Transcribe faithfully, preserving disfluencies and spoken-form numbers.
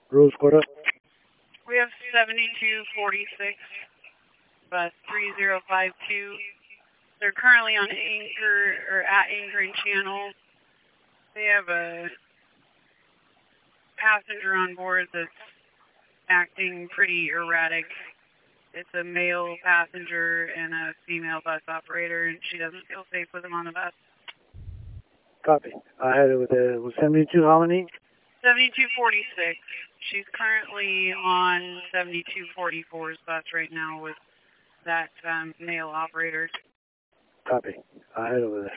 Rose Quarter. We have seventy-two forty-six, bus three zero five two. They're currently on Anchor, or at Anchoring Channel. They have a passenger on board that's acting pretty erratic. It's a male passenger and a female bus operator, and she doesn't feel safe with him on the bus. Copy. I had it with, uh, with seventy-two how many? seventy-two forty-six. She's currently on seventy-two forty-four's bus right now with that um, male operator. Copy. I had it with it.